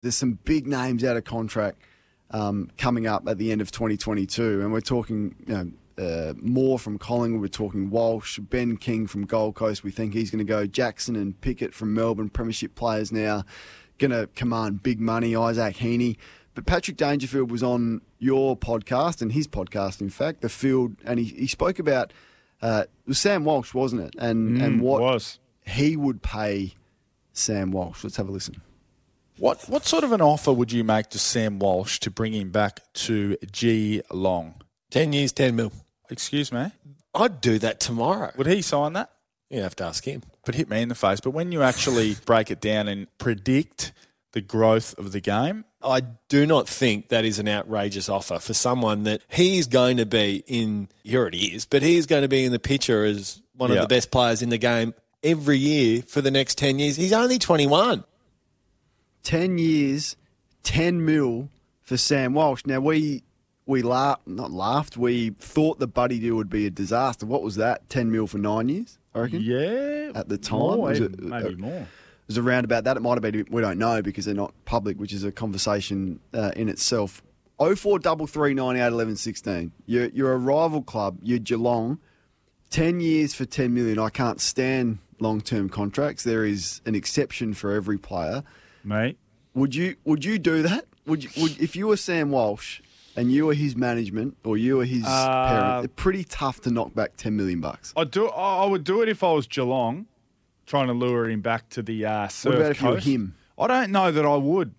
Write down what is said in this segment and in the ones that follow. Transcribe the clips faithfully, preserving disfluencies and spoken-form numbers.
there's some big names out of contract um, coming up at the end of twenty twenty-two, and we're talking, you know, uh, Moore from Collingwood, we're talking Walsh, Ben King from Gold Coast, we think he's going to go, Jackson and Pickett from Melbourne, premiership players now, going to command big money, Isaac Heaney. But Patrick Dangerfield was on your podcast, and his podcast, in fact, The Field, and he, he spoke about, uh, it was Sam Walsh, wasn't it? And, Mm, and what was. he would pay Sam Walsh. Let's have a listen. What what sort of an offer would you make to Sam Walsh to bring him back to Geelong? Ten years, ten mil. Excuse me? I'd do that tomorrow. Would he sign that? You have to ask him. But hit me in the face. But when you actually break it down and predict the growth of the game, I do not think that is an outrageous offer for someone that he is going to be in, he already is, but he is going to be in the picture as one Yeah. of the best players in the game every year for the next ten years. He's only twenty-one. ten years, ten mil for Sam Walsh. Now, we we laughed, not laughed, we thought the Buddy deal would be a disaster. What was that? ten mil for nine years, I reckon? yeah. At the time? More, Was even, it- maybe uh, more. It was around about that. It might have been, we don't know because they're not public, which is a conversation uh, in itself. oh four three three, ninety-eight, eleven, sixteen. You're, you're a rival club. You're Geelong. ten years for ten million. I can't stand long-term contracts. There is an exception for every player. Mate. Would you would you do that? Would you, would if you were Sam Walsh and you were his management or you were his Uh, parent? It's pretty tough to knock back ten million bucks. I'd do, I I would do it if I was Geelong, trying to lure him back to the uh, surf What about if you were coast. him? I don't know that I would.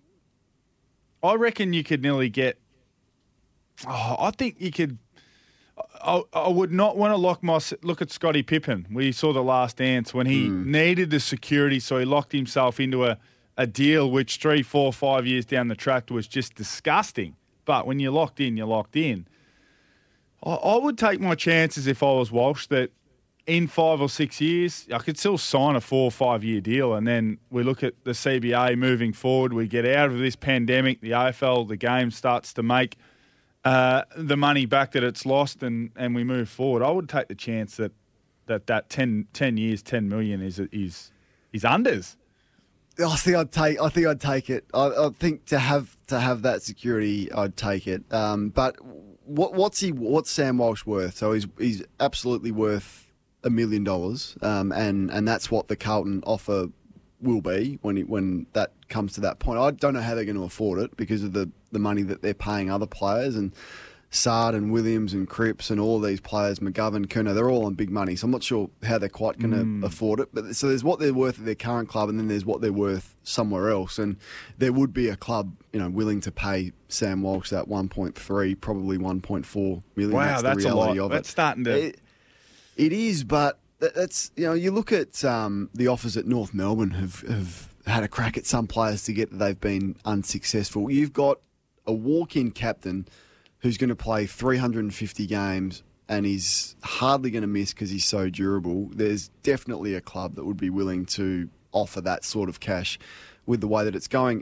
I reckon you could nearly get. Oh, I think you could. I, I would not want to lock my look at Scotty Pippen. We saw the Last Dance when he Hmm. needed the security, so he locked himself into a, a deal which three, four, five years down the track was just disgusting. But when you're locked in, you're locked in. I, I would take my chances if I was Walsh that in five or six years I could still sign a four or five year deal, and then we look at the C B A moving forward. We get out of this pandemic, the A F L, the game starts to make uh, the money back that it's lost, and, and we move forward. I would take the chance that that, that ten, ten years, ten million is is is unders. I think I'd take. I think I'd take it. I, I think to have to have that security, I'd take it. Um, but what, what's he? What's Sam Walsh worth? So he's he's absolutely worth a million dollars, um, and and that's what the Carlton offer will be when it, when that comes to that point. I don't know how they're going to afford it because of the the money that they're paying other players, and Sard and Williams and Cripps and all these players, McGovern, Kerner, they're all on big money. So I'm not sure how they're quite going to mm. afford it. But so there's what they're worth at their current club, and then there's what they're worth somewhere else. And there would be a club, you know, willing to pay Sam Walsh that one point three, probably one point four million. Wow, that's, that's the reality a lot. of That's it. starting to. It, it is, but that's, you know, you look at um, the offers at North Melbourne have, have had a crack at some players to get that they've been unsuccessful. You've got a walk-in captain who's going to play three hundred fifty games and he's hardly going to miss because he's so durable. There's definitely a club that would be willing to offer that sort of cash with the way that it's going.